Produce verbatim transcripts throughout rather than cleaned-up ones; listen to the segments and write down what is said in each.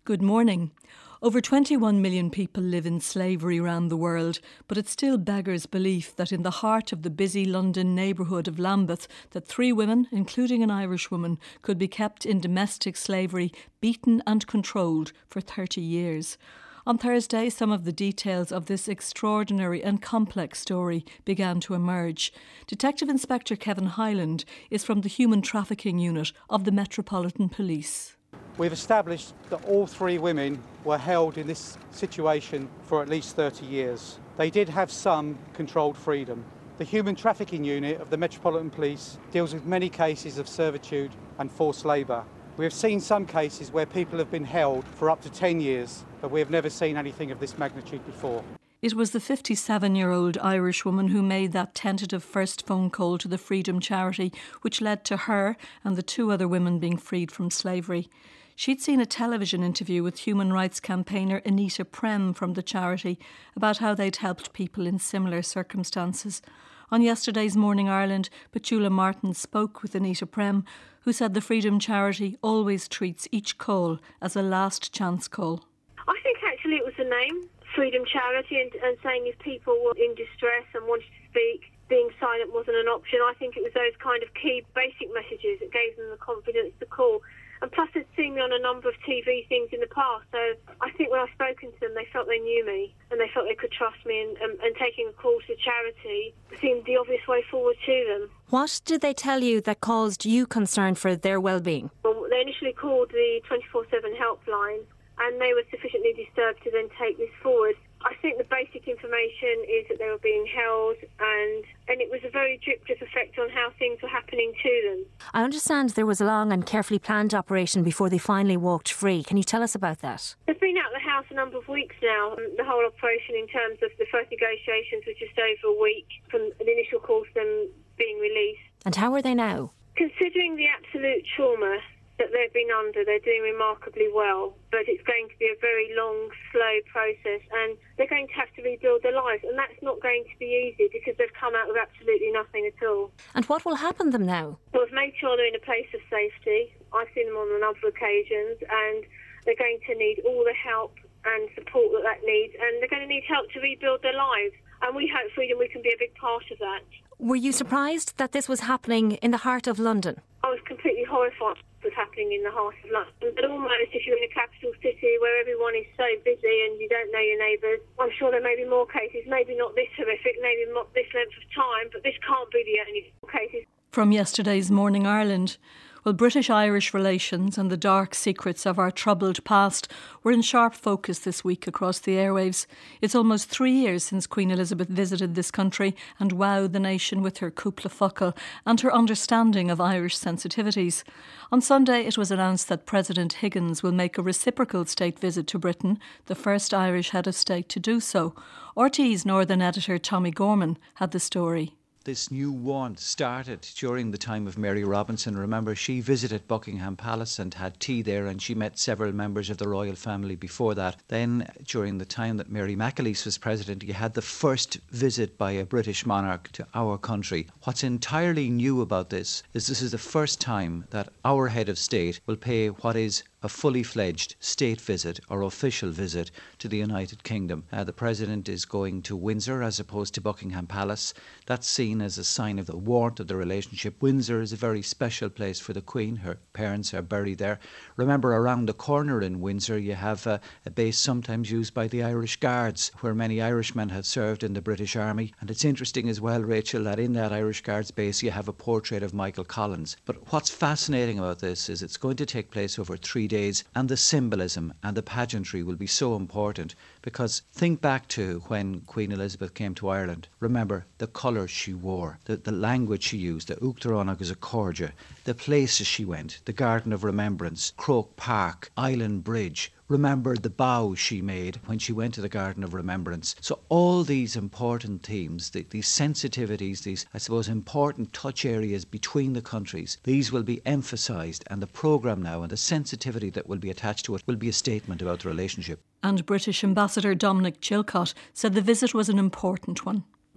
Good morning. Over twenty-one million people live in slavery around the world, but it still beggars belief that in the heart of the busy London neighbourhood of Lambeth, that three women, including an Irish woman, could be kept in domestic slavery, beaten and controlled for thirty years. On Thursday, some of the details of this extraordinary and complex story began to emerge. Detective Inspector Kevin Hyland is from the Human Trafficking Unit of the Metropolitan Police. We've established that all three women were held in this situation for at least thirty years. They did have some controlled freedom. The Human Trafficking Unit of the Metropolitan Police deals with many cases of servitude and forced labour. We have seen some cases where people have been held for up to ten years, but we have never seen anything of this magnitude before. It was the fifty-seven-year-old Irish woman who made that tentative first phone call to the Freedom Charity, which led to her and the two other women being freed from slavery. She'd seen a television interview with human rights campaigner Anita Prem from the charity about how they'd helped people in similar circumstances. On yesterday's Morning Ireland, Petula Martin spoke with Anita Prem, who said the Freedom Charity always treats each call as a last chance call. I think actually it was the name, Freedom Charity, and, and saying if people were in distress and wanted to speak, being silent wasn't an option. I think it was those kind of key basic messages that gave them the confidence to call. And plus, they'd seen me on a number of T V things in the past, so I think when I've spoken to them, they felt they knew me and they felt they could trust me, and, and, and taking a call to charity seemed the obvious way forward to them. What did they tell you that caused you concern for their well-being? Well, they initially called the twenty-four seven helpline, and they were sufficiently disturbed to then take this forward. I think the basic information is that they were being held, and and it was a very drip-drip effect on how things were happening to them. I understand there was a long and carefully planned operation before they finally walked free. Can you tell us about that? They've been out of the house a number of weeks now. The whole operation, in terms of the first negotiations, was just over a week from the initial call to them being released. And how are they now? Considering the absolute trauma that they've been under, they're doing remarkably well, but it's going to be a very long, slow process, and they're going to have to rebuild their lives, and that's not going to be easy because they've come out with absolutely nothing at all. And what will happen to them now? Well, we've made sure they're in a place of safety. I've seen them on a number of occasions, and they're going to need all the help and support that that needs, and they're going to need help to rebuild their lives, and we hope Freedom we can be a big part of that. Were you surprised that this was happening in the heart of London? I was completely horrified was happening in the heart of London. But almost if you're in a capital city where everyone is so busy and you don't know your neighbours, I'm sure there may be more cases, maybe not this horrific, maybe not this length of time, but this can't be the only cases. From yesterday's Morning Ireland, well, British-Irish relations and the dark secrets of our troubled past were in sharp focus this week across the airwaves. It's almost three years since Queen Elizabeth visited this country and wowed the nation with her cúpla focal and her understanding of Irish sensitivities. On Sunday, it was announced that President Higgins will make a reciprocal state visit to Britain, the first Irish head of state to do so. R T É's Northern editor Tommy Gorman had the story. This new warmth started during the time of Mary Robinson. Remember, she visited Buckingham Palace and had tea there, and she met several members of the royal family before that. Then, during the time that Mary McAleese was president, you had the first visit by a British monarch to our country. What's entirely new about this is this is the first time that our head of state will pay what is a fully fledged state visit or official visit to the United Kingdom. Uh, the President is going to Windsor as opposed to Buckingham Palace. That's seen as a sign of the warmth of the relationship. Windsor is a very special place for the Queen. Her parents are buried there. Remember, around the corner in Windsor you have a, a base sometimes used by the Irish Guards, where many Irishmen have served in the British Army. And it's interesting as well, Rachel, that in that Irish Guards base you have a portrait of Michael Collins. But what's fascinating about this is it's going to take place over three days, and the symbolism and the pageantry will be so important, because think back to when Queen Elizabeth came to Ireland. Remember the colours she wore, the, the language she used, the Uachtaránaigh as a cordia, the places she went, the Garden of Remembrance, Croke Park, Island Bridge. Remember the bow she made when she went to the Garden of Remembrance. So all these important themes, the, these sensitivities, these, I suppose, important touch areas between the countries, these will be emphasised, and the programme now and the sensitivity that will be attached to it will be a statement about the relationship. And British Ambassador Dominic Chilcott said the visit was an important one.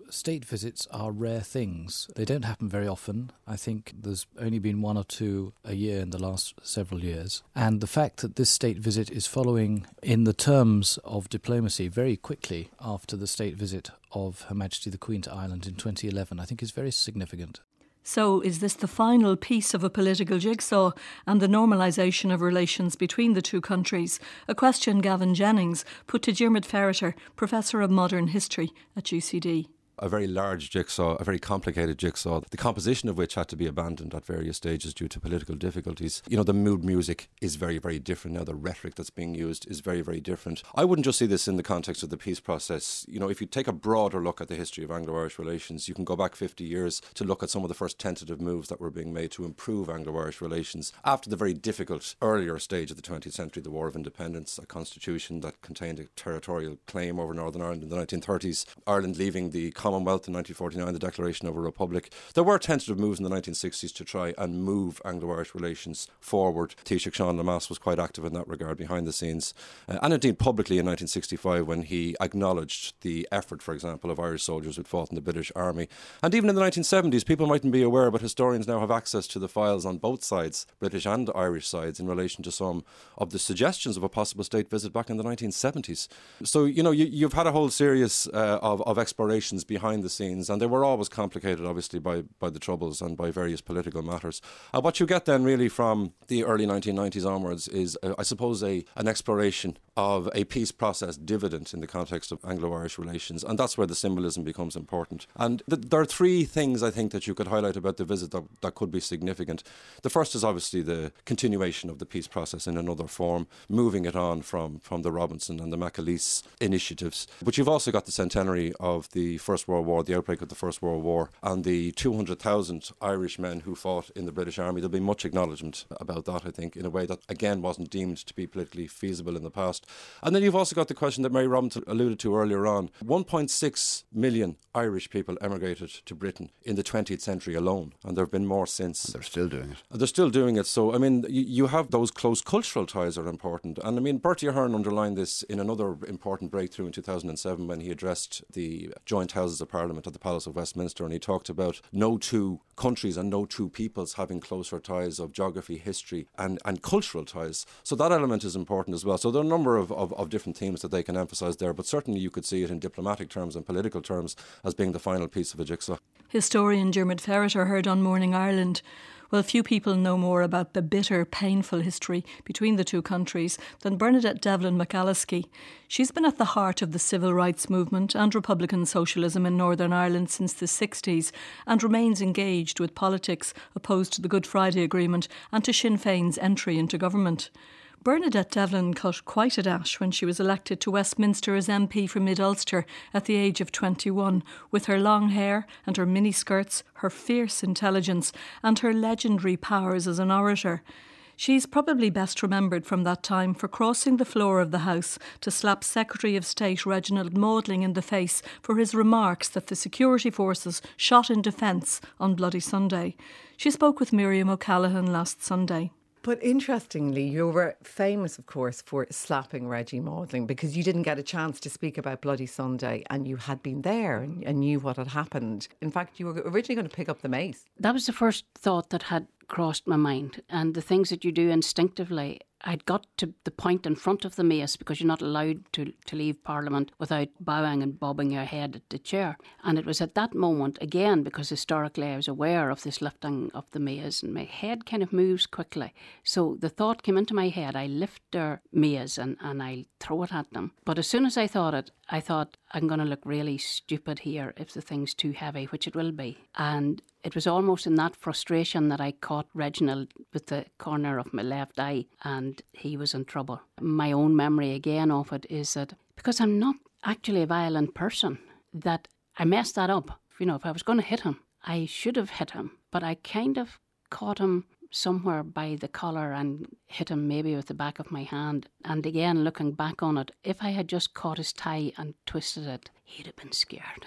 state visits are rare things. They don't happen very often. I think there's only been one or two a year in the last several years. And the fact that this state visit is following in the terms of diplomacy very quickly after the state visit of Her Majesty the Queen to Ireland in twenty eleven, I think is very significant. So is this the final piece of a political jigsaw and the normalisation of relations between the two countries? A question Gavin Jennings put to Diarmuid Ferriter, Professor of Modern History at U C D. A very large jigsaw, a very complicated jigsaw, the composition of which had to be abandoned at various stages due to political difficulties. You know, the mood music is very, very different now. The rhetoric that's being used is very, very different. I wouldn't just see this in the context of the peace process. You know, if you take a broader look at the history of Anglo-Irish relations, you can go back fifty years to look at some of the first tentative moves that were being made to improve Anglo-Irish relations after the very difficult earlier stage of the twentieth century, the War of Independence, a constitution that contained a territorial claim over Northern Ireland in the nineteen thirties, Ireland leaving the Commonwealth in nineteen forty-nine, the Declaration of a Republic. There were tentative moves in the nineteen sixties to try and move Anglo-Irish relations forward. Taoiseach Sean Lemass was quite active in that regard behind the scenes. Uh, and indeed publicly in nineteen sixty-five when he acknowledged the effort, for example, of Irish soldiers who fought in the British Army. And even in the nineteen seventies, people mightn't be aware, but historians now have access to the files on both sides, British and Irish sides, in relation to some of the suggestions of a possible state visit back in the nineteen seventies. So, you know, you, you've had a whole series uh, of, of explorations behind the scenes, and they were always complicated, obviously, by, by the Troubles and by various political matters. Uh, what you get then, really, from the early nineteen nineties onwards is, uh, I suppose, a an exploration of a peace process dividend in the context of Anglo-Irish relations, and that's where the symbolism becomes important. And th- there are three things, I think, that you could highlight about the visit that, that could be significant. The first is obviously the continuation of the peace process in another form, moving it on from, from the Robinson and the McAleese initiatives. But you've also got the centenary of the First World War, the outbreak of the First World War, and the two hundred thousand Irish men who fought in the British Army. There'll be much acknowledgement about that, I think, in a way that, again, wasn't deemed to be politically feasible in the past. And then you've also got the question that Mary Robinson alluded to earlier on. one point six million Irish people emigrated to Britain in the twentieth century alone, and there have been more since. They're still doing it. They're still doing it. So, I mean, you, you have those close cultural ties are important. And, I mean, Bertie Ahern underlined this in another important breakthrough in two thousand seven when he addressed the joint Houses of Parliament at the Palace of Westminster, and he talked about no two countries and no two peoples having closer ties of geography, history and, and cultural ties. So that element is important as well. So there are a number of, of, of different themes that they can emphasise there, but certainly you could see it in diplomatic terms and political terms as being the final piece of a jigsaw. Historian Diarmuid Ferriter heard on Morning Ireland. Well, few people know more about the bitter, painful history between the two countries than Bernadette Devlin McAlliskey. She's been at the heart of the civil rights movement and Republican socialism in Northern Ireland since the sixties and remains engaged with politics opposed to the Good Friday Agreement and to Sinn Féin's entry into government. Bernadette Devlin cut quite a dash when she was elected to Westminster as M P for Mid-Ulster at the age of twenty-one, with her long hair and her miniskirts, her fierce intelligence and her legendary powers as an orator. She's probably best remembered from that time for crossing the floor of the House to slap Secretary of State Reginald Maudling in the face for his remarks that the security forces shot in defence on Bloody Sunday. She spoke with Miriam O'Callaghan last Sunday. But interestingly, you were famous, of course, for slapping Reggie Maudling because you didn't get a chance to speak about Bloody Sunday and you had been there and, and knew what had happened. In fact, you were originally going to pick up the mace. That was the first thought that had crossed my mind. And the things that you do instinctively, I'd got to the point in front of the mace because you're not allowed to, to leave Parliament without bowing and bobbing your head at the chair. And it was at that moment, again, because historically I was aware of this lifting of the mace and my head kind of moves quickly. So the thought came into my head, I lift their mace and, and I'll throw it at them. But as soon as I thought it, I thought, I'm going to look really stupid here if the thing's too heavy, which it will be. And it was almost in that frustration that I caught Reginald with the corner of my left eye and he was in trouble. My own memory again of it is that because I'm not actually a violent person, that I messed that up. You know, if I was going to hit him, I should have hit him. But I kind of caught him somewhere by the collar and hit him maybe with the back of my hand. And again, looking back on it, if I had just caught his tie and twisted it, he'd have been scared.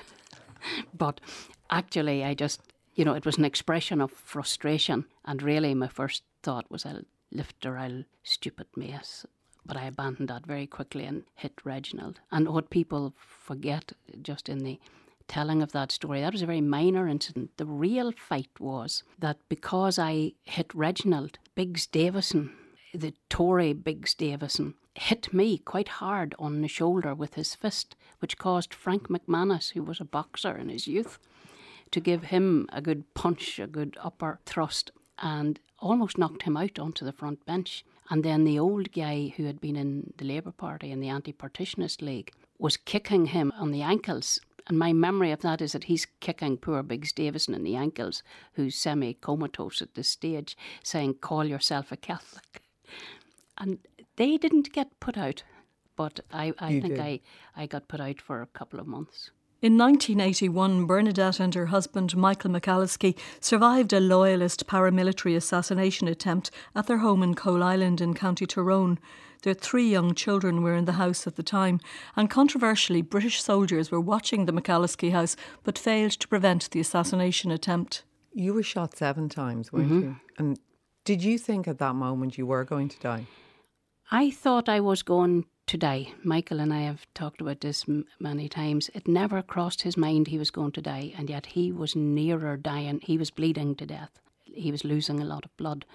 But actually, I just... You know, it was an expression of frustration, and really my first thought was, I'll lift her, I'll stupid mace. But I abandoned that very quickly and hit Reginald. And what people forget just in the telling of that story. That was a very minor incident. The real fight was that because I hit Reginald, Biggs Davison, the Tory Biggs Davison, hit me quite hard on the shoulder with his fist, which caused Frank McManus, who was a boxer in his youth, to give him a good punch, a good upper thrust, and almost knocked him out onto the front bench. And then the old guy who had been in the Labour Party and the Anti-Partitionist League was kicking him on the ankles. And my memory of that is that he's kicking poor Biggs Davison in the ankles, who's semi-comatose at this stage, saying, "Call yourself a Catholic." And they didn't get put out, but I, I think I, I got put out for a couple of months. In nineteen eighty-one, Bernadette and her husband, Michael McAlliskey, survived a loyalist paramilitary assassination attempt at their home in Coal Island in County Tyrone. Their three young children were in the house at the time, and controversially, British soldiers were watching the McAlliskey house but failed to prevent the assassination attempt. You were shot seven times, weren't mm-hmm. you? And did you think at that moment you were going to die? I thought I was going to die. Michael and I have talked about this m- many times. It never crossed his mind he was going to die, and yet he was nearer dying. He was bleeding to death. He was losing a lot of blood.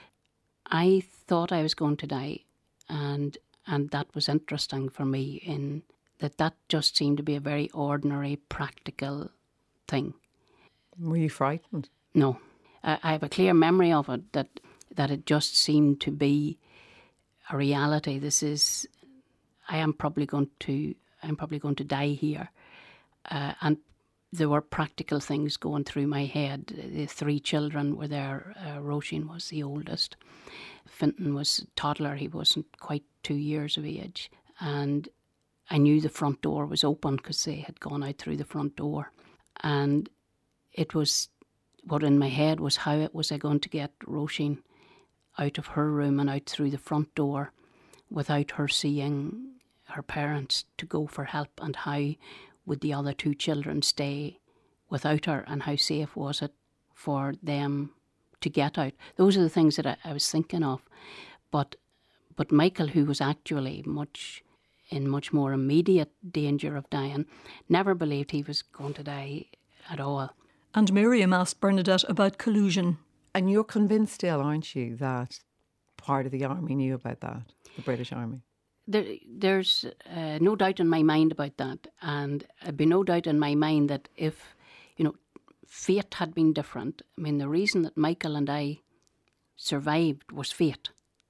I thought I was going to die, and and that was interesting for me in that that just seemed to be a very ordinary, practical thing. Were you frightened? No. I, I have a clear memory of it, that that it just seemed to be a reality. This is, I am probably going to, I'm probably going to die here. Uh, and there were practical things going through my head. The three children were there. Uh, Roisin was the oldest. Fintan was a toddler. He wasn't quite two years of age. And I knew the front door was open because they had gone out through the front door. And it was, what in my head was, how it was I going to get Roisin out of her room and out through the front door without her seeing her parents to go for help, and how would the other two children stay without her, and how safe was it for them to get out. Those are the things that I, I was thinking of. But but Michael, who was actually much in much more immediate danger of dying, never believed he was going to die at all. And Miriam asked Bernadette about collusion. And you're convinced still, aren't you, that part of the army knew about that, the British Army? There, there's uh, no doubt in my mind about that. And there'd be no doubt in my mind that if, you know, fate had been different, I mean, the reason that Michael and I survived was fate.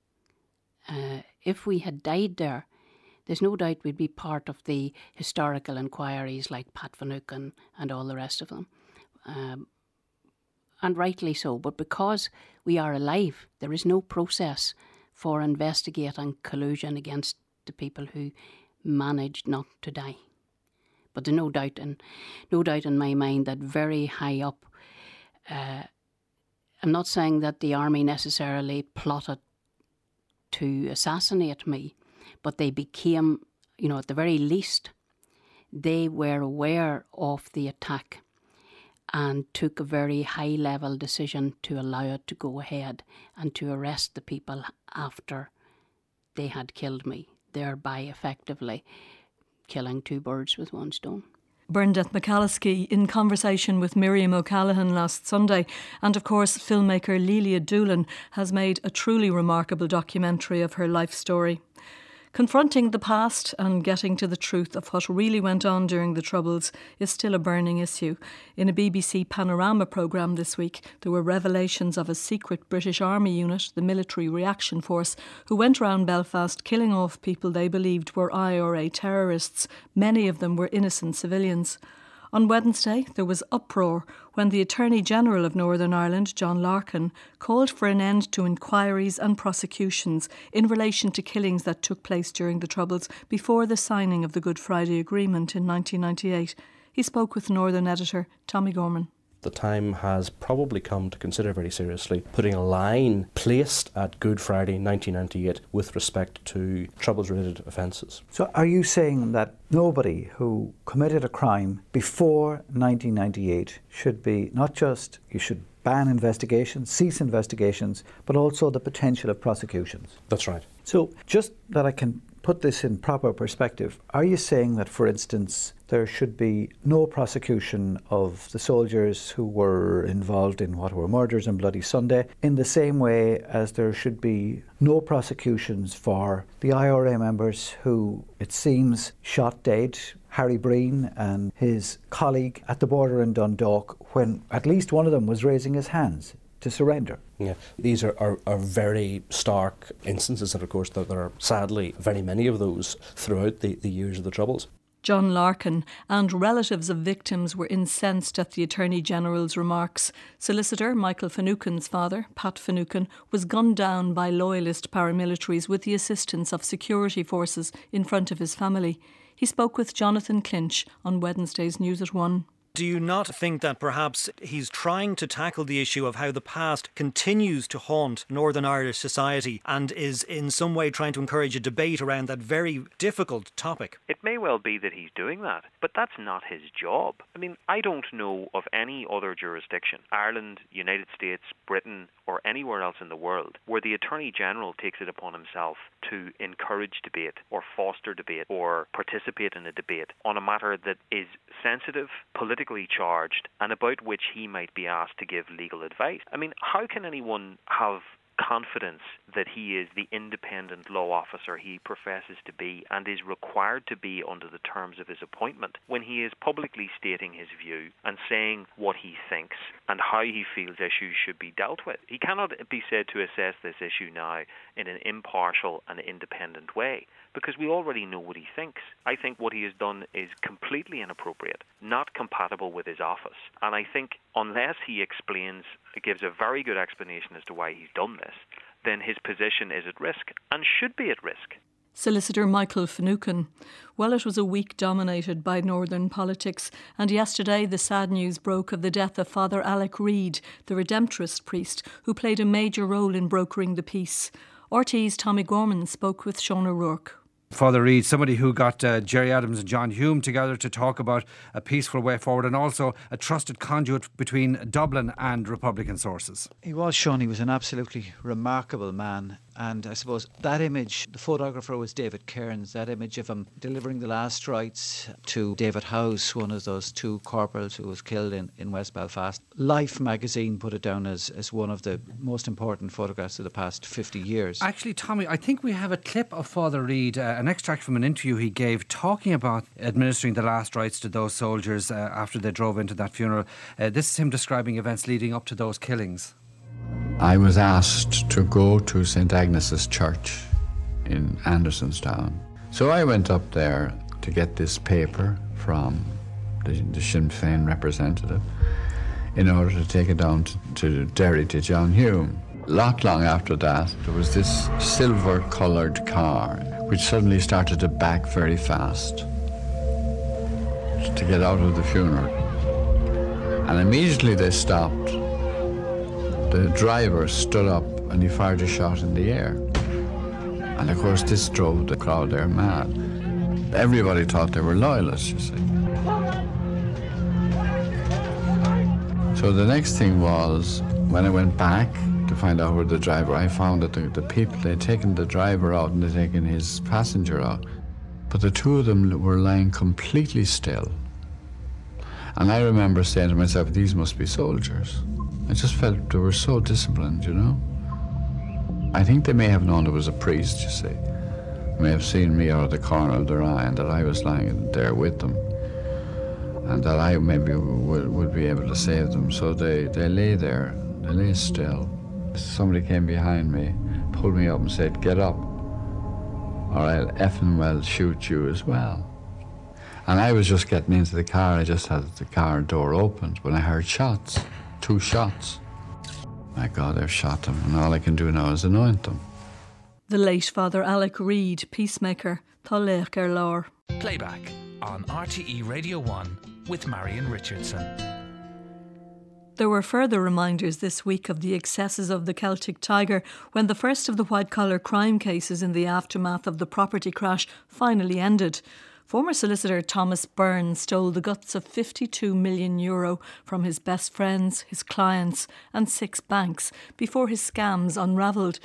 Uh, if we had died there, there's no doubt we'd be part of the historical inquiries like Pat Finucane and all the rest of them. Um, and rightly so. But because we are alive, there is no process for investigating collusion against the people who managed not to die. But there's no doubt in, no doubt in my mind that very high up, uh, I'm not saying that the army necessarily plotted to assassinate me, but they became, you know, at the very least, they were aware of the attack and took a very high-level decision to allow it to go ahead and to arrest the people after they had killed me, thereby effectively killing two birds with one stone. Bernadette McAlliskey in conversation with Miriam O'Callaghan last Sunday. And of course, filmmaker Lelia Doolan has made a truly remarkable documentary of her life story. Confronting the past and getting to the truth of what really went on during the Troubles is still a burning issue. In a B B C Panorama programme this week, there were revelations of a secret British Army unit, the Military Reaction Force, who went around Belfast killing off people they believed were I R A terrorists. Many of them were innocent civilians. On Wednesday, there was uproar when the Attorney-General of Northern Ireland, John Larkin, called for an end to inquiries and prosecutions in relation to killings that took place during the Troubles before the signing of the Good Friday Agreement in nineteen ninety-eight. He spoke with Northern editor Tommy Gorman. The time has probably come to consider very seriously putting a line placed at Good Friday nineteen ninety-eight with respect to Troubles-related offences. So are you saying that nobody who committed a crime before nineteen ninety-eight should be, not just, you should ban investigations, cease investigations, but also the potential of prosecutions? That's right. So just that I can put this in proper perspective, are you saying that, for instance, there should be no prosecution of the soldiers who were involved in what were murders on Bloody Sunday, in the same way as there should be no prosecutions for the I R A members who, it seems, shot dead Harry Breen and his colleague at the border in Dundalk when at least one of them was raising his hands to surrender? Yeah, these are, are, are very stark instances, and of course there, there are sadly very many of those throughout the, the years of the Troubles. John Larkin and relatives of victims were incensed at the Attorney-General's remarks. Solicitor Michael Finucane's father, Pat Finucane, was gunned down by loyalist paramilitaries with the assistance of security forces in front of his family. He spoke with Jonathan Clinch on Wednesday's News at One. Do you not think that perhaps he's trying to tackle the issue of how the past continues to haunt Northern Irish society and is in some way trying to encourage a debate around that very difficult topic? It may well be that he's doing that, but that's not his job. I mean, I don't know of any other jurisdiction, Ireland, United States, Britain, or anywhere else in the world, where the Attorney General takes it upon himself to encourage debate or foster debate or participate in a debate on a matter that is sensitive, politically charged, and about which he might be asked to give legal advice. I mean, how can anyone have confidence that he is the independent law officer he professes to be and is required to be under the terms of his appointment when he is publicly stating his view and saying what he thinks and how he feels issues should be dealt with? He cannot be said to assess this issue now in an impartial and independent way, because we already know what he thinks. I think what he has done is completely inappropriate, not compatible with his office. And I think unless he explains, gives a very good explanation as to why he's done this, then his position is at risk and should be at risk. Solicitor Michael Finucane. Well, it was a week dominated by northern politics, and yesterday the sad news broke of the death of Father Alec Reid, the Redemptorist priest who played a major role in brokering the peace. R T É's Tommy Gorman spoke with Sean O'Rourke. Father Reid, somebody who got uh, Gerry Adams and John Hume together to talk about a peaceful way forward, and also a trusted conduit between Dublin and Republican sources. He was, Sean. He was an absolutely remarkable man. And I suppose that image, the photographer was David Cairns, that image of him delivering the last rites to David House, one of those two corporals who was killed in, in West Belfast. Life magazine put it down as, as one of the most important photographs of the past fifty years. Actually, Tommy, I think we have a clip of Father Reid, uh, an extract from an interview he gave talking about administering the last rites to those soldiers uh, after they drove into that funeral. Uh, this is him describing events leading up to those killings. I was asked to go to Saint Agnes's Church in Andersonstown. So I went up there to get this paper from the, the Sinn Féin representative in order to take it down to, to Derry to John Hume. Not long after that, there was this silver-coloured car which suddenly started to back very fast to get out of the funeral. And immediately they stopped. The driver stood up and he fired a shot in the air. And of course this drove the crowd there mad. Everybody thought they were loyalists, you see. So the next thing was, when I went back to find out where the driver, I found that the, the people, they'd taken the driver out and they'd taken his passenger out. But the two of them were lying completely still. And I remember saying to myself, these must be soldiers. I just felt they were so disciplined, you know. I think they may have known there was a priest, you see. They may have seen me out of the corner of their eye and that I was lying there with them. And that I maybe would, would be able to save them. So they, they lay there, they lay still. Somebody came behind me, pulled me up and said, get up, or I'll effing well shoot you as well. And I was just getting into the car, I just had the car door opened when I heard shots. Two shots. My God, they've shot them, and all I can do now is anoint them. The late Father Alec Reid, peacemaker, Thalech Erlar. Playback on R T E Radio one with Marion Richardson. There were further reminders this week of the excesses of the Celtic Tiger when the first of the white-collar crime cases in the aftermath of the property crash finally ended. Former solicitor Thomas Byrne stole the guts of fifty-two million euro from his best friends, his clients and six banks before his scams unravelled.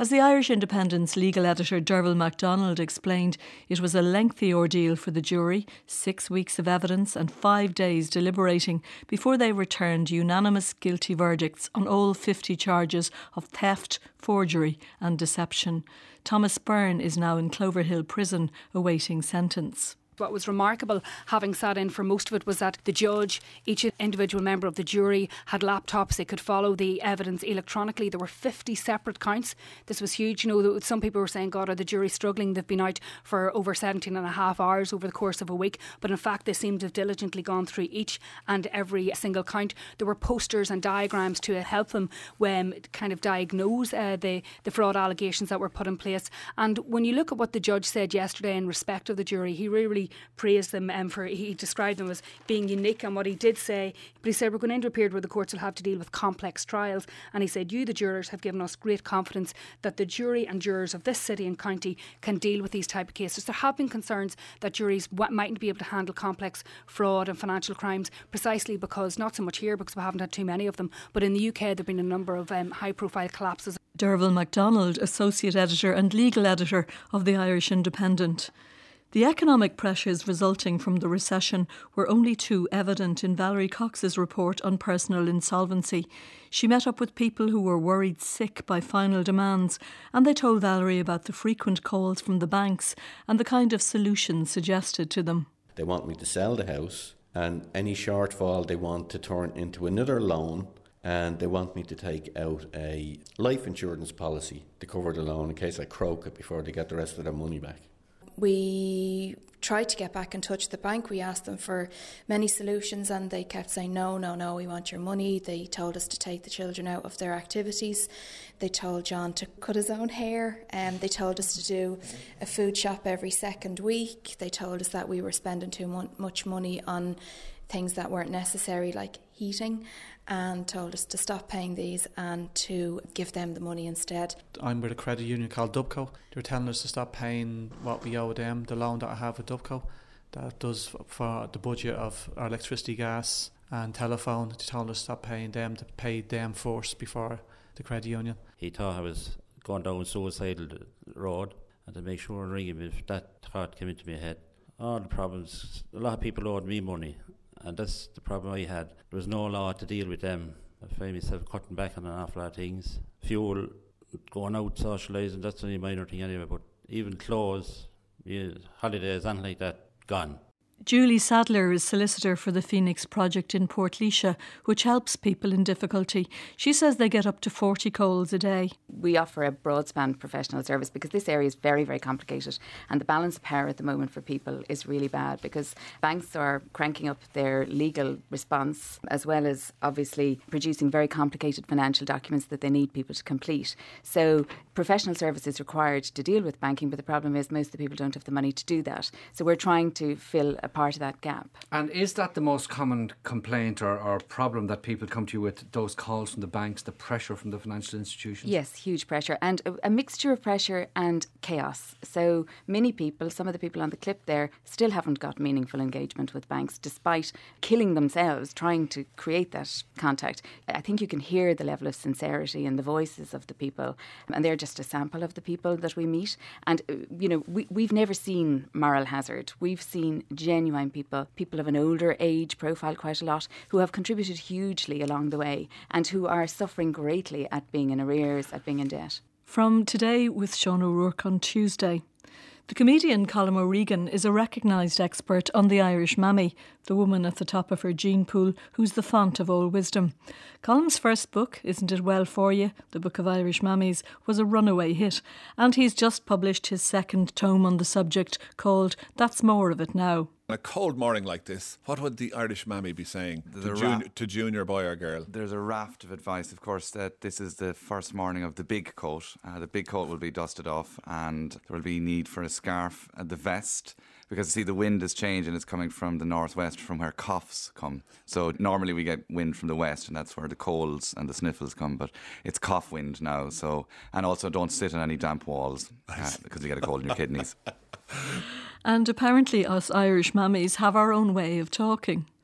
As the Irish Independent's legal editor Derval MacDonald explained, it was a lengthy ordeal for the jury, six weeks of evidence and five days deliberating before they returned unanimous guilty verdicts on all fifty charges of theft, forgery and deception. Thomas Byrne is now in Cloverhill Prison awaiting sentence. What was remarkable, having sat in for most of it, was that the judge, each individual member of the jury had laptops. They could follow the evidence electronically. There were fifty separate counts. This was huge. You know, some people were saying, God, are the jury struggling? They've been out for over seventeen and a half hours over the course of a week. But in fact, they seemed to have diligently gone through each and every single count. There were posters and diagrams to help them when kind of diagnose uh, the, the fraud allegations that were put in place. And when you look at what the judge said yesterday in respect of the jury, he really praised them um, for, he described them as being unique and what he did say, but he said we're going into a period where the courts will have to deal with complex trials, and he said you, the jurors, have given us great confidence that the jury and jurors of this city and county can deal with these type of cases. There have been concerns that juries mightn't be able to handle complex fraud and financial crimes precisely because, not so much here because we haven't had too many of them, but in the U K there have been a number of um, high profile collapses. Derval MacDonald, Associate Editor and Legal Editor of the Irish Independent. The economic pressures resulting from the recession were only too evident in Valerie Cox's report on personal insolvency. She met up with people who were worried sick by final demands, and they told Valerie about the frequent calls from the banks and the kind of solutions suggested to them. They want me to sell the house, and any shortfall they want to turn into another loan, and they want me to take out a life insurance policy to cover the loan in case I croak it before they get the rest of their money back. We tried to get back in touch with the bank. We asked them for many solutions and they kept saying, no, no, no, we want your money. They told us to take the children out of their activities. They told John to cut his own hair. Um, they told us to do a food shop every second week. They told us that we were spending too mo- much money on things that weren't necessary, like heating, and told us to stop paying these and to give them the money instead. I'm with a credit union called Dubco. They were telling us to stop paying what we owe them, the loan that I have with Dubco. That does for the budget of our electricity, gas and telephone. They told us to stop paying them, to pay them first before the credit union. He thought I was going down a suicidal road, and to make sure and ring him if that thought came into my head. All the problems, a lot of people owed me money, and that's the problem I had. There was no law to deal with them. I find myself cutting back on an awful lot of things. Fuel, going out, socialising, that's only a minor thing anyway, but even clothes, yeah, holidays, anything like that, gone. Julie Sadler is solicitor for the Phoenix Project in Portlaoise, which helps people in difficulty. She says they get up to forty calls a day. We offer a broad span professional service because this area is very, very complicated, and the balance of power at the moment for people is really bad because banks are cranking up their legal response as well as obviously producing very complicated financial documents that they need people to complete. So professional service is required to deal with banking, but the problem is most of the people don't have the money to do that. So we're trying to fill a part of that gap. And is that the most common complaint or, or problem that people come to you with, those calls from the banks, the pressure from the financial institutions? Yes, huge pressure, and a, a mixture of pressure and chaos. So many people, some of the people on the clip there, still haven't got meaningful engagement with banks despite killing themselves trying to create that contact. I think you can hear the level of sincerity in the voices of the people, and they're just a sample of the people that we meet. And, you know, we, we've never seen moral hazard. We've seen genuine people, people of an older age profile quite a lot, who have contributed hugely along the way and who are suffering greatly at being in arrears, at being in debt. From Today with Sean O'Rourke on Tuesday. The comedian Colm O'Regan is a recognised expert on the Irish mammy, the woman at the top of her gene pool who's the font of all wisdom. Colm's first book, Isn't It Well For You?, The Book of Irish Mammies, was a runaway hit, and he's just published his second tome on the subject called That's More of It Now. On a cold morning like this, what would the Irish mammy be saying to, jun- to junior boy or girl? There's a raft of advice, of course, that this is the first morning of the big coat. Uh, the big coat will be dusted off and there will be need for a scarf and the vest, because, see, the wind is changing. It's coming from the northwest, from where coughs come. So normally we get wind from the west, and that's where the colds and the sniffles come, but it's cough wind now. So, and also don't sit on any damp walls uh, because you get a cold in your kidneys. And apparently us Irish mammies have our own way of talking.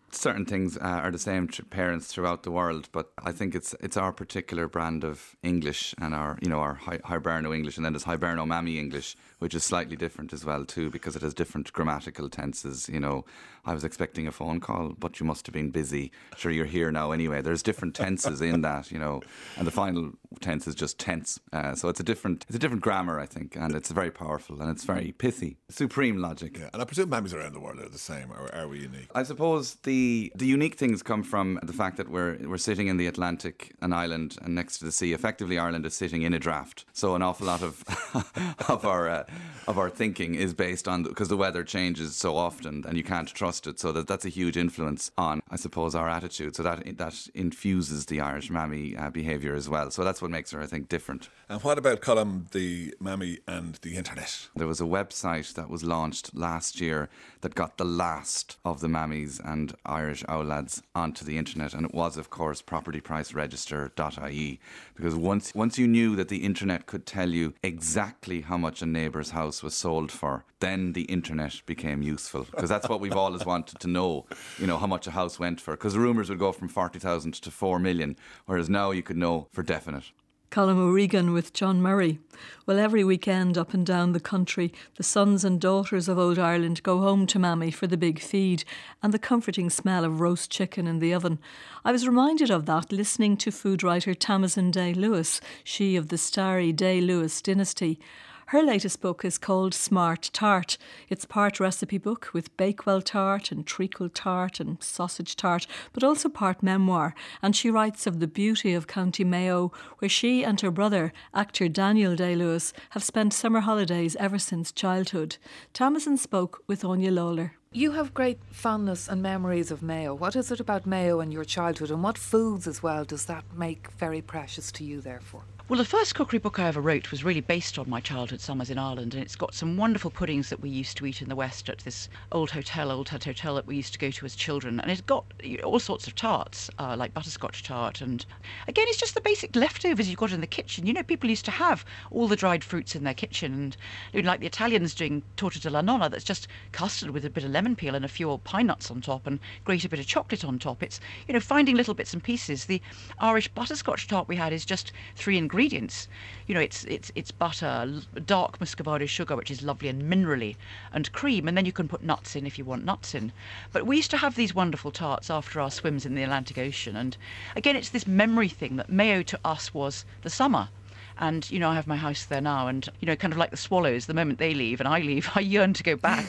certain things uh, are the same to parents throughout the world, but I think it's it's our particular brand of English and our, you know, our Hi- Hiberno English, and then there's Hiberno Mammy English, which is slightly different as well too, because it has different grammatical tenses. You know, I was expecting a phone call, but you must have been busy. Sure, you're here now anyway. There's different tenses in that, you know, and the final tense is just tense. Uh, so it's a different it's a different grammar, I think, and it's very powerful and it's very pithy. Supreme logic. Yeah, and I presume mammies around the world are the same, or are we unique? I suppose the the unique things come from the fact that we're we're sitting in the Atlantic, an island, and next to the sea. Effectively, Ireland is sitting in a draft. So an awful lot of of our uh, of our thinking is based on, because the, the weather changes so often and you can't trust it. So that that's a huge influence on, I suppose, our attitude. So that that infuses the Irish mammy uh, behaviour as well. So that's what makes her, I think, different. And what about Colm, the mammy and the internet? There was a website that was launched last year that got the last of the mammies and Irish owlads onto the internet, and it was, of course, property price register dot I E, because once once you knew that the internet could tell you exactly how much a neighbour's house was sold for, then the internet became useful, because that's what we've always wanted to know, you know, how much a house went for, because rumours would go from forty thousand to four million, whereas now you could know for definite. Colm O'Regan with John Murray. Well, every weekend up and down the country, the sons and daughters of old Ireland go home to Mammy for the big feed and the comforting smell of roast chicken in the oven. I was reminded of that listening to food writer Tamsin Day-Lewis, she of the starry Day-Lewis dynasty. Her latest book is called Smart Tart. It's part recipe book with Bakewell tart and treacle tart and sausage tart, but also part memoir. And she writes of the beauty of County Mayo, where she and her brother, actor Daniel Day-Lewis, have spent summer holidays ever since childhood. Tamsin spoke with Anya Lawler. You have great fondness and memories of Mayo. What is it about Mayo and your childhood, and what foods as well does that make very precious to you, therefore? Well, the first cookery book I ever wrote was really based on my childhood summers in Ireland, and it's got some wonderful puddings that we used to eat in the West at this old hotel, Old Head Hotel, that we used to go to as children. And it's got all sorts of tarts, uh, like butterscotch tart. And again, it's just the basic leftovers you've got in the kitchen. You know, people used to have all the dried fruits in their kitchen, and you know, like the Italians doing torta della nonna, that's just custard with a bit of lemon peel and a few old pine nuts on top and grate a bit of chocolate on top. It's, you know, finding little bits and pieces. The Irish butterscotch tart we had is just three ingredients. Ingredients, you know, it's it's it's butter, dark muscovado sugar, which is lovely and minerally, and cream, and then you can put nuts in if you want nuts in. But we used to have these wonderful tarts after our swims in the Atlantic Ocean, and again, it's this memory thing that Mayo to us was the summer. And, you know, I have my house there now, and, you know, kind of like the swallows, the moment they leave and I leave, I yearn to go back.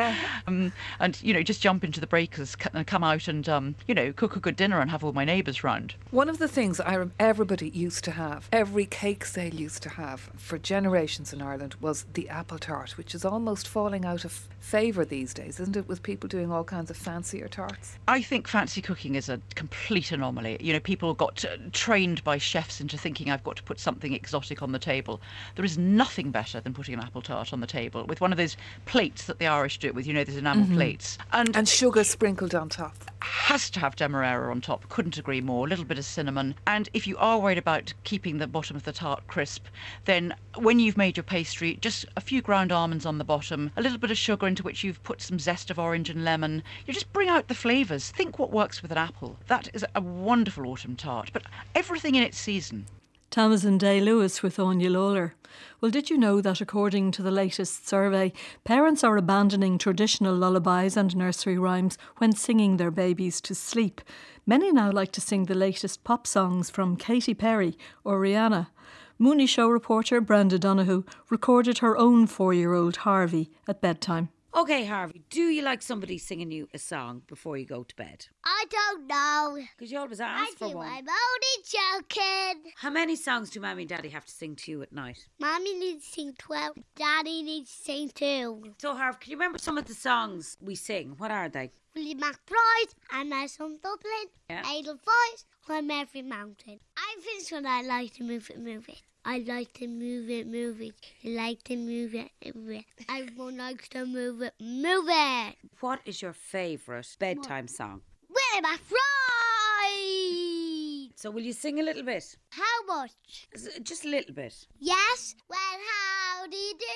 um, and, you know, just jump into the breakers and come out and, um, you know, cook a good dinner and have all my neighbours round. One of the things I rem- everybody used to have, every cake sale used to have for generations in Ireland, was the apple tart, which is almost falling out of favour these days, isn't it, with people doing all kinds of fancier tarts? I think fancy cooking is a complete anomaly. You know, people got uh, trained by chefs into thinking I've got to put something exotic on the table. There is nothing better than putting an apple tart on the table with one of those plates that the Irish do it with, you know, those enamel mm-hmm. plates. And, and sugar sprinkled on top. Has to have demerara on top. Couldn't agree more. A little bit of cinnamon. And if you are worried about keeping the bottom of the tart crisp, then when you've made your pastry, just a few ground almonds on the bottom, a little bit of sugar into which you've put some zest of orange and lemon. You just bring out the flavours. Think what works with an apple. That is a wonderful autumn tart, but everything in its season. Tamsin Day-Lewis with Anya Lawler. Well, did you know that according to the latest survey, parents are abandoning traditional lullabies and nursery rhymes when singing their babies to sleep? Many now like to sing the latest pop songs from Katy Perry or Rihanna. Mooney Show reporter Brenda Donoghue recorded her own four-year-old Harvey at bedtime. OK, Harvey, do you like somebody singing you a song before you go to bed? I don't know. Because you always ask I for do, one. I'm only joking. How many songs do Mammy and Daddy have to sing to you at night? Mommy needs to sing twelve. Daddy needs to sing two. So, Harv, can you remember some of the songs we sing? What are they? Willie McBride, I'm nice from Dublin. Yeah. Edelweiss, I'm every mountain. I finished when I like to move it, move it. I like to move it, move it. You like to move it, move it. Everyone likes to move it, move it. What is your favourite bedtime what? song? Willie McBride. So will you sing a little bit? How much? Just a little bit. Yes. Well, howdy do,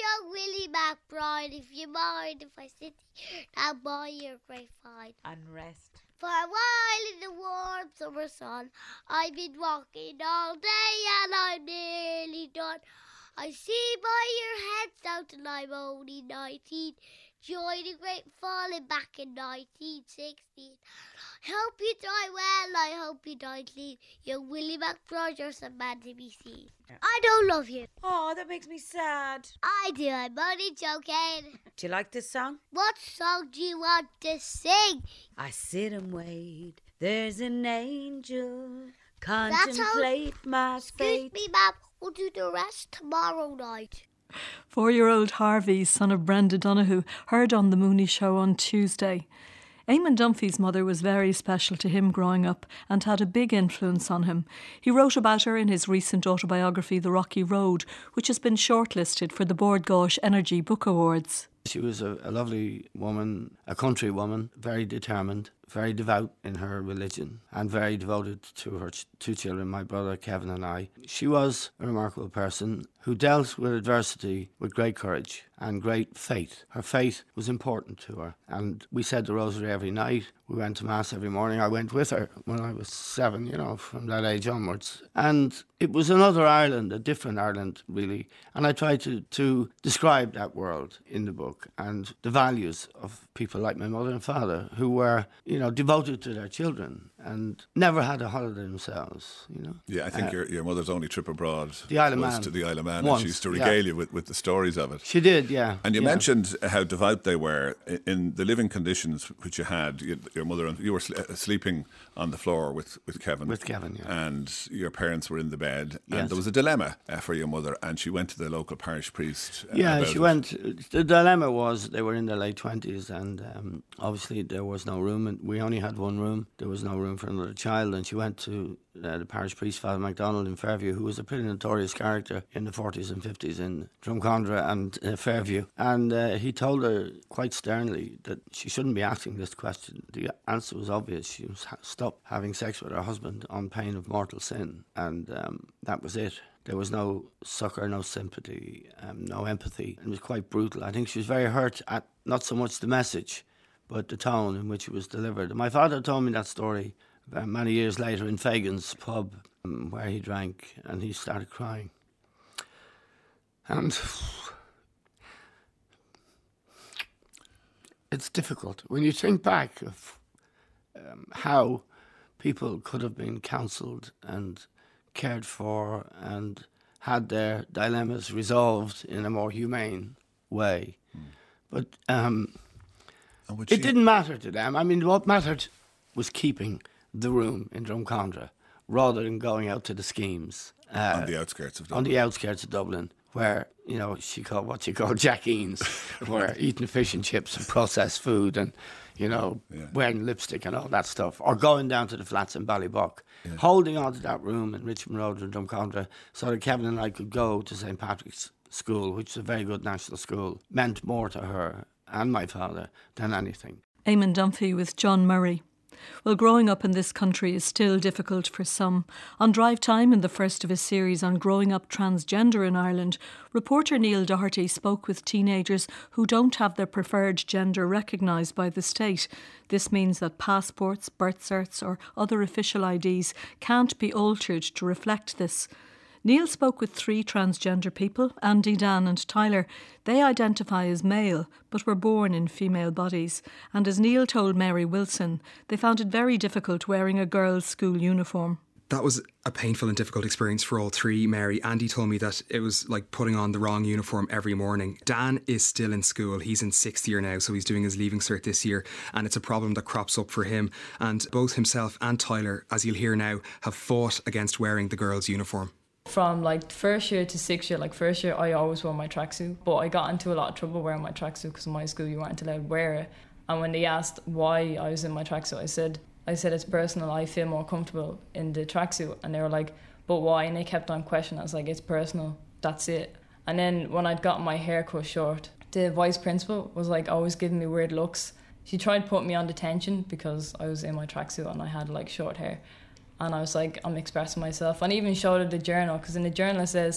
young Willie McBride, if you mind if I sit here down by your grapevine and rest. For a while in the warm summer sun, I've been walking all day and I'm nearly done. I see by your heads out and I'm only nineteen. Joined the great falling back in nineteen sixteen. I hope you die well, I hope you die clean. Young Willie McBride, you're some man to be seen. I don't love you. Oh, that makes me sad. I do, I'm only joking. Do you like this song? What song do you want to sing? I sit and wait. There's an angel. Contemplate my fate. Excuse me, ma'am. We'll do the rest tomorrow night. Four-year-old Harvey, son of Brenda Donoghue, heard on The Mooney Show on Tuesday. Eamon Dunphy's mother was very special to him growing up and had a big influence on him. He wrote about her in his recent autobiography, The Rocky Road, which has been shortlisted for the Bord Gáis Energy Book Awards. She was a, a lovely woman, a country woman, very determined, very devout in her religion and very devoted to her ch- two children, my brother Kevin and I. She was a remarkable person who dealt with adversity with great courage and great faith. Her faith was important to her, and we said the rosary every night. We went to Mass every morning. I went with her when I was seven, you know, from that age onwards. And it was another Ireland, a different Ireland, really. And I tried to, to describe that world in the book and the values of people like my mother and father who were, you know, devoted to their children and never had a holiday themselves, you know. Yeah, I think uh, your your mother's only trip abroad the Isle of was Man. to the Isle of Man, Once, and she used to regale yeah. you with, with the stories of it. She did, yeah. And you yeah. mentioned how devout they were in, in the living conditions which you had. You, your mother, and you were sl- sleeping on the floor with, with Kevin. With Kevin, yeah. And your parents were in the bed. Yes. And there was a dilemma uh, for your mother, and she went to the local parish priest. Uh, Yeah, about she it. went. The dilemma was they were in their late twenties, and um, obviously there was no room, and we only had one room. There was no room for another child, and she went to uh, the parish priest, Father MacDonald in Fairview, who was a pretty notorious character in the forties and fifties in Drumcondra and uh, Fairview, and uh, he told her quite sternly that she shouldn't be asking this question. The answer was obvious. She was ha- stop having sex with her husband on pain of mortal sin, and um, that was it. There was no succour, no sympathy, um, no empathy. It was quite brutal. I think she was very hurt at not so much the message, but the tone in which it was delivered. And my father told me that story uh, many years later in Fagan's pub, um, where he drank, and he started crying. And it's difficult when you think back of um, how people could have been counselled and cared for and had their dilemmas resolved in a more humane way. Mm. But um, it she... didn't matter to them. I mean, what mattered was keeping the room in Drumcondra rather than going out to the schemes. Uh, on the outskirts of Dublin. On the outskirts of Dublin, where, you know, she called what she called Jack Eanes, where eating fish and chips and processed food and, you know, yeah. wearing lipstick and all that stuff, or going down to the flats in Ballybuck, yeah. holding on to that room in Richmond Road in Drumcondra so that Kevin and I could go to Saint Patrick's School, which is a very good national school, meant more to her and my father than anything. Eamon Dunphy with John Murray. Well, growing up in this country is still difficult for some. On Drive Time, in the first of a series on growing up transgender in Ireland, reporter Neil Doherty spoke with teenagers who don't have their preferred gender recognised by the state. This means that passports, birth certs or other official I Ds can't be altered to reflect this. Neil spoke with three transgender people, Andy, Dan and Tyler. They identify as male, but were born in female bodies. And as Neil told Mary Wilson, they found it very difficult wearing a girls' school uniform. That was a painful and difficult experience for all three. Mary, Andy told me that it was like putting on the wrong uniform every morning. Dan is still in school. He's in sixth year now, so he's doing his Leaving Cert this year, and it's a problem that crops up for him. And both himself and Tyler, as you'll hear now, have fought against wearing the girls' uniform. From like first year to sixth year, like first year I always wore my tracksuit, but I got into a lot of trouble wearing my tracksuit because in my school you weren't allowed to wear it. And when they asked why I was in my tracksuit, I said, I said it's personal, I feel more comfortable in the tracksuit. And they were like, but why? And they kept on questioning. I was like, it's personal, that's it. And then when I'd gotten my hair cut short, the vice principal was like always giving me weird looks. She tried to put me on detention because I was in my tracksuit and I had like short hair. And I was like, I'm expressing myself. And I even showed her the journal, because in the journal it says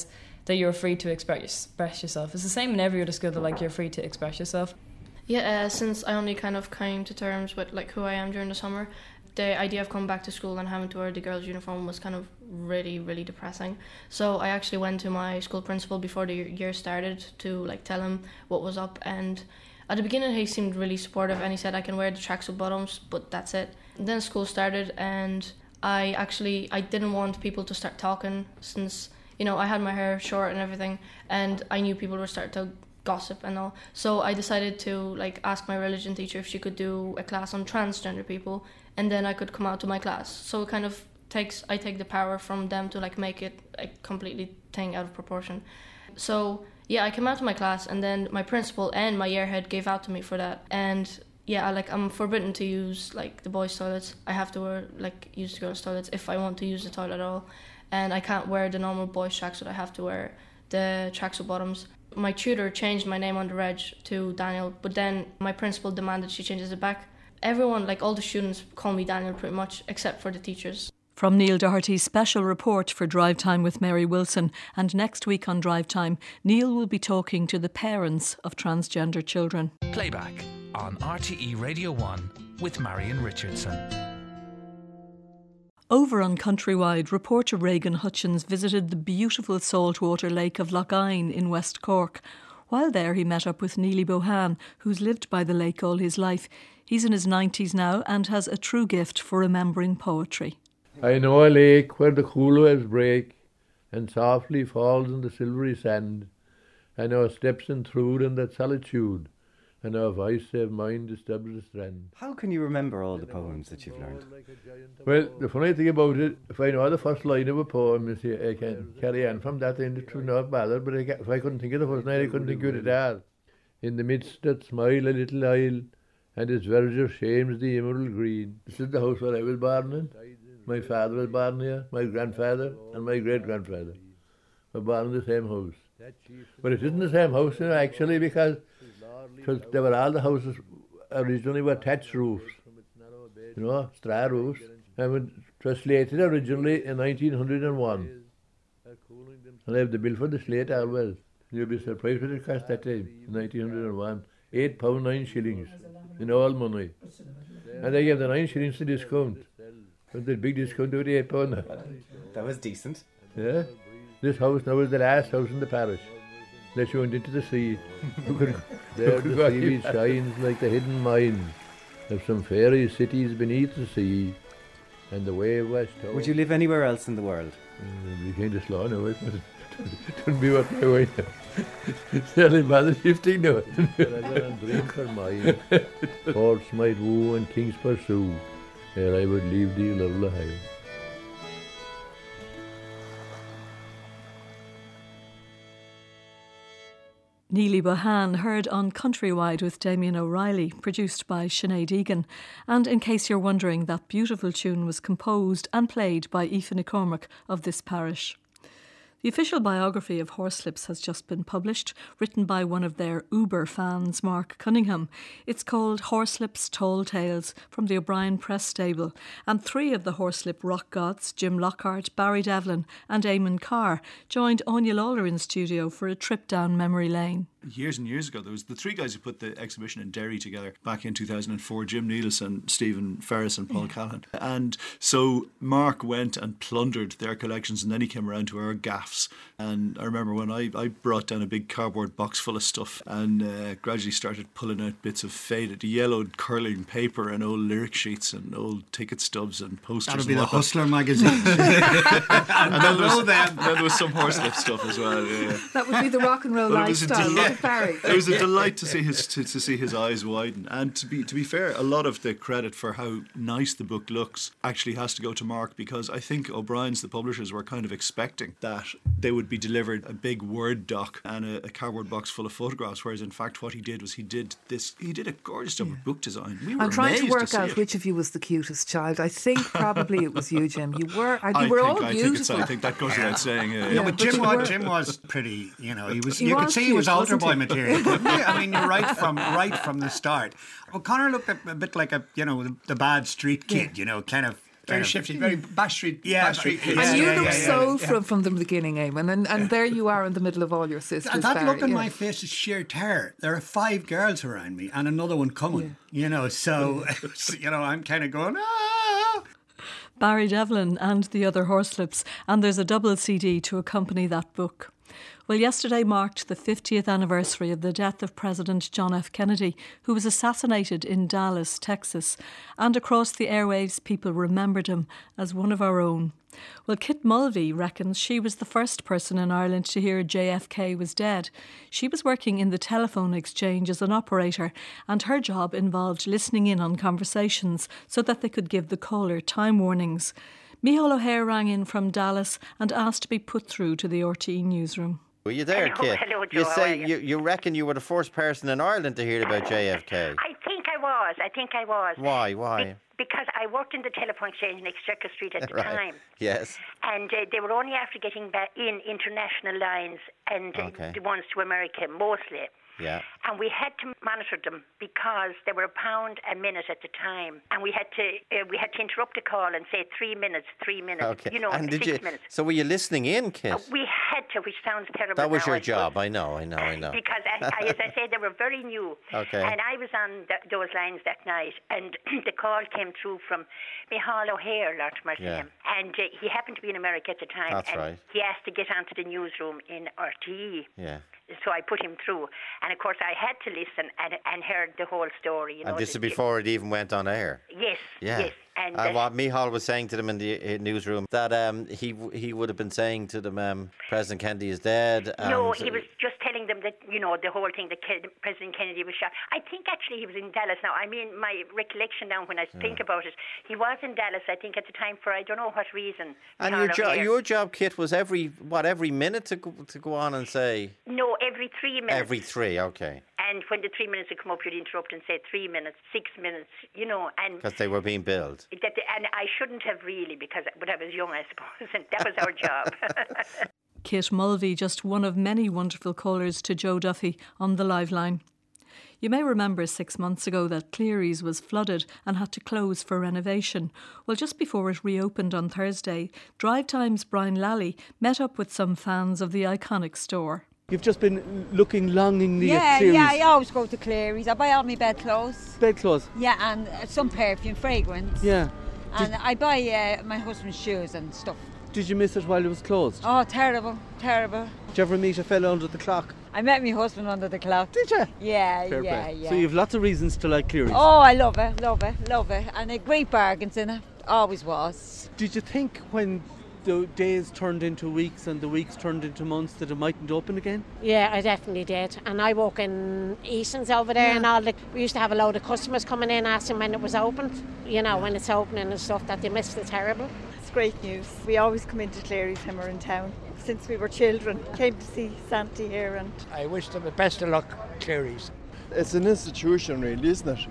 that you're free to express express yourself. It's the same in every other school, that like you're free to express yourself. Yeah, uh, since I only kind of came to terms with like who I am during the summer, the idea of coming back to school and having to wear the girls' uniform was kind of really, really depressing. So I actually went to my school principal before the year started to like tell him what was up, and at the beginning he seemed really supportive and he said I can wear the tracksuit bottoms, but that's it. And then school started and I actually, I didn't want people to start talking since, you know, I had my hair short and everything, and I knew people would start to gossip and all. So I decided to like ask my religion teacher if she could do a class on transgender people, and then I could come out to my class. So it kind of takes, I take the power from them to like make it a completely thing out of proportion. So yeah, I came out to my class, and then my principal and my year head gave out to me for that. And yeah, I, like I'm forbidden to use like the boys' toilets. I have to wear like use the girls' toilets if I want to use the toilet at all. And I can't wear the normal boys' tracksuit. I have to wear the tracksuit bottoms. My tutor changed my name on the reg to Daniel, but then my principal demanded she changes it back. Everyone, like all the students, call me Daniel pretty much, except for the teachers. From Neil Doherty's special report for Drive Time with Mary Wilson, and next week on Drive Time, Neil will be talking to the parents of transgender children. Playback on R T E Radio one with Marion Richardson. Over on Countrywide, reporter Reagan Hutchins visited the beautiful saltwater lake of Loughyne in West Cork. While there, he met up with Neely Bohan, who's lived by the lake all his life. He's in his nineties now and has a true gift for remembering poetry. I know a lake where the cool waves break and softly falls in the silvery sand. I know steps intrude in that solitude, and our voice of mine disturbs the strand. How can you remember all the poems that you've learned? Well, the funny thing about it, if I know the first line of a poem, you see, I can carry on from that into not bother, but I can, if I couldn't think of the first line, I couldn't think of it at all. In the midst that smile a little isle, and its verdure shames the emerald green. This is the house where I was born in. My father was born here, my grandfather and my great-grandfather were born in the same house. But it isn't the same house, you know, actually, because because they were all the houses originally were thatched roofs, you know, straw roofs, and it was slated originally in nineteen oh one. And I have the bill for the slate as well. You'll be surprised what it cost that time, in nineteen oh one. Eight pound nine shillings in all money. And they gave the nine shillings to discount. But the big discount over the eight pound. That was decent. Yeah. This house now is the last house in the parish. Unless you went into the sea. There the seaweed shines like the hidden mine of some fairy cities beneath the sea. And the wave washed over. Would you live anywhere else in the world? Uh, we kind of slow now, it wouldn't be what my way now. It's only bother shifting now. Rather than drink for mine, horse might woo and kings pursue, ere I would leave thee, lovely Loughyne. Neely Bohan, heard on Countrywide with Damien O'Reilly, produced by Sinead Egan. And in case you're wondering, that beautiful tune was composed and played by Aoife McCormack of this parish. The official biography of Horslips has just been published, written by one of their Uber fans, Mark Cunningham. It's called Horslips Tall Tales from the O'Brien Press Stable, and three of the Horslip rock gods, Jim Lockhart, Barry Devlin and Eamon Carr, joined Anya Lawler in studio for a trip down memory lane. Years and years ago, there was the three guys who put the exhibition in Derry together back in two thousand four, Jim Neilson, Stephen Ferris and Paul Callahan. And so Mark went and plundered their collections, and then he came around to our gaffs. And I remember when I, I brought down a big cardboard box full of stuff and uh, gradually started pulling out bits of faded, yellowed curling paper and old lyric sheets and old ticket stubs and posters. That'll be and the Hustler magazine. and then there, was, then there was some Horslip stuff as well. Yeah. That would be the rock and roll But it was a lifestyle, del- not a Barry. It was a delight to see his to, to see his eyes widen. And to be to be fair, a lot of the credit for how nice the book looks actually has to go to Mark, because I think O'Brien's, the publishers, were kind of expecting that they would be delivered a big Word doc and a, a cardboard box full of photographs, whereas in fact what he did was he did this he did a gorgeous job of book design. We were I'm trying to amazed work see out it. which of you was the cutest child. I think probably it was you, Jim. You were, and you I were think, all I beautiful. think, it's, I think that goes without saying. Yeah, Yeah, yeah. but Jim was, Jim was pretty, you know, he was, He you was could see he cute, was altar wasn't boy he? material, couldn't you? I mean, you're right from, right from the start. Well, Connor looked a, a bit like a, you know, the, the bad street kid, you know, kind of Very shifty, very Bash Street. Yeah, Bash Street. And Yeah, you yeah, look yeah, so yeah. from, from the beginning, Eamon, and, and there you are in the middle of all your sisters. That, that Barry, look on yeah. my face is sheer terror. There are five girls around me and another one coming. You know, so you know, I'm kind of going, ah. Barry Devlin and the Other Horselips, and there's a double C D to accompany that book. Well, yesterday marked the fiftieth anniversary of the death of President John F. Kennedy, who was assassinated in Dallas, Texas. And across the airwaves, people remembered him as one of our own. Well, Kit Mulvey reckons she was the first person in Ireland to hear J F K was dead. She was working in the telephone exchange as an operator, and her job involved listening in on conversations so that they could give the caller time warnings. Micheál O'Hare rang in from Dallas and asked to be put through to the R T E newsroom. Were you there, Hello, Kit? hello, Joe, you how say are you? you, you reckon you were the first person in Ireland to hear about J F K. I think I was. I think I was. Why? Why? Be- because I worked in the telephone exchange in Exchequer Street at the Right. time. Yes. And uh, they were only after getting back in international lines and uh, Okay. the ones to America mostly. Yeah. And we had to monitor them because they were a pound a minute at the time, and we had to uh, we had to interrupt the call and say three minutes, three minutes. Okay. You know, and did six you? minutes. So were you listening in, Kit? Uh, we had to, which sounds terrible. that was now, your I suppose. job. I know. I know. I know. Because, I, I, as I said, they were very new. Okay. And I was on th- those lines that night, and the call came through from Micheál O'Hare, Lord mercy Yeah. him. And uh, he happened to be in America at the time. That's and right. he asked to get onto the newsroom in R T E. Yeah. So I put him through. And, of course, I had to listen and, and heard the whole story. You know, And this the- is before it even went on air. Yes, Yeah. yes. And, And uh, what Micheál was saying to them in the uh, newsroom, that um, he w- he would have been saying to them, um, President Kennedy is dead. No, and- he was just telling them that, you know, the whole thing, that Ke- President Kennedy was shot. I think actually he was in Dallas now. I mean, my recollection now when I think about it, he was in Dallas, I think, at the time for I don't know what reason. And Micheál your job, O'Hare. your job, Kit, was every what every minute to go, to go on and say No, every three minutes. every three, okay, And when the three minutes would come up, you'd interrupt and say three minutes, six minutes, you know, and because they were being billed. that, and I shouldn't have really, because but I was young, I suppose, and that was our job. Kit Mulvey, just one of many wonderful callers to Joe Duffy on the live line. You may remember six months ago that Cleary's was flooded and had to close for renovation. Well, just before it reopened on Thursday, Drive Time's Brian Lally met up with some fans of the iconic store. You've just been looking longingly Yeah, at Cleary's. yeah, I always go to Cleary's. I buy all my bedclothes. Bedclothes? Yeah, and uh, some perfume, fragrance. Yeah. And I buy uh, my husband's shoes and stuff. Did you miss it while it was closed? Oh, terrible, terrible. Did you ever meet a fellow under the clock? I met my husband under the clock. Did you? Yeah, Fair yeah, play. yeah. So you've lots of reasons to like Cleary's. Oh, I love it, love it, love it. And a great bargains in it. Always was. Did you think when the days turned into weeks and the weeks turned into months that it mightn't open again? Yeah, I definitely did. And I work in Easton's over there, Yeah. and all the, we used to have a load of customers coming in asking when it was opened. You know, when it's opening and stuff, that they missed it terrible. It's great news. We always come into Cleary's when we're in town. Since we were children, came to see Santi here, and I wish them the best of luck, Cleary's. It's an institution, really, isn't it?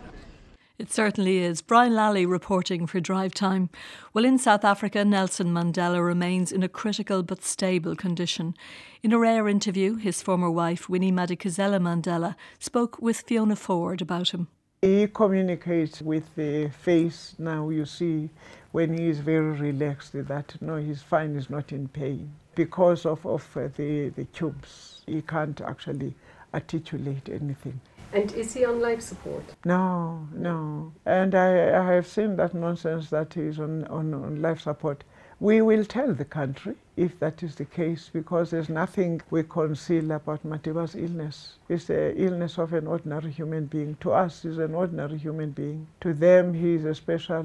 It certainly is. Brian Lally reporting for Drive Time. Well, in South Africa, Nelson Mandela remains in a critical but stable condition. In a rare interview, his former wife, Winnie Madikizela Mandela, spoke with Fiona Ford about him. He communicates with the face now, you see, when he is very relaxed, that no, his spine is not in pain. Because of, of uh, the, the tubes, he can't actually articulate anything. And is he on life support? No, no. And I, I have seen that nonsense that he's on, on, on life support. We will tell the country if that is the case, because there's nothing we conceal about Matiba's illness. It's the illness of an ordinary human being. To us, he's an ordinary human being. To them, he's a special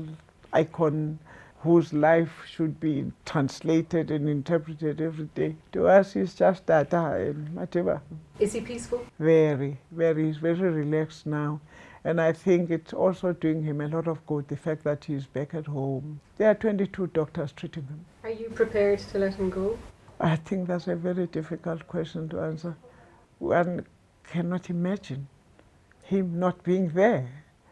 icon whose life should be translated and interpreted every day. To us, he's just Tata and Matiba. Is he peaceful? Very, very, he's very relaxed now. And I think it's also doing him a lot of good, the fact that he's back at home. There are twenty-two doctors treating him. Are you prepared to let him go? I think that's a very difficult question to answer. One cannot imagine him not being there.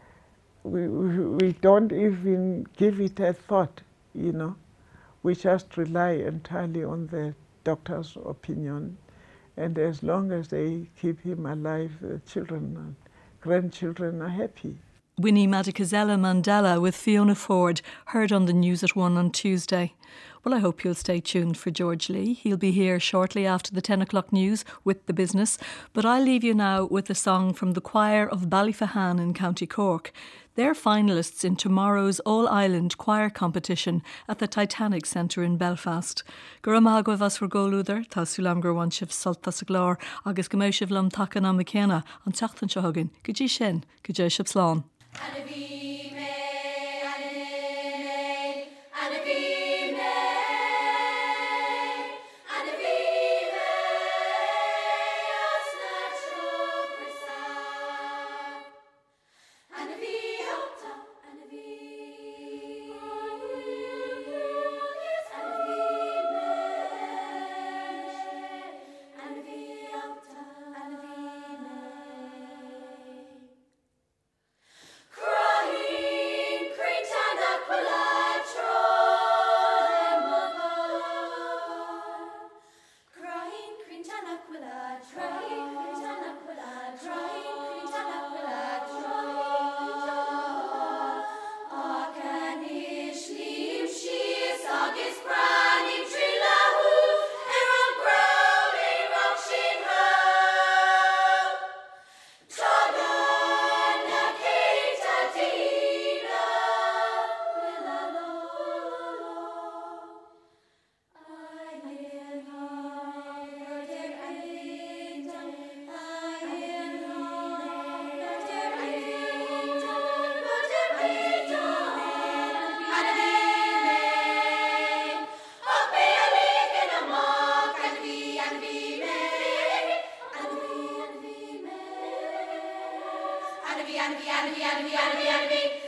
We, we, we don't even give it a thought, you know. We just rely entirely on the doctor's opinion. And as long as they keep him alive, the children and grandchildren are happy. Winnie Madikizela Mandela with Fiona Ford, heard on the News at one on Tuesday. Well, I hope you'll stay tuned for George Lee. He'll be here shortly after the ten o'clock news with The Business. But I'll leave you now with a song from the choir of Ballyfahan in County Cork. They're finalists in tomorrow's All-Ireland Choir Competition at the Titanic Centre in Belfast. Guramagwa vas for golúder, tá sulam gurwanshif salta saglor, agus gamoshiv lam takan amikena, an tachtan shahogin, gajی shin, gajی shipslán. Anvi, Anvi, Anvi, Anvi, Anvi, Anvi.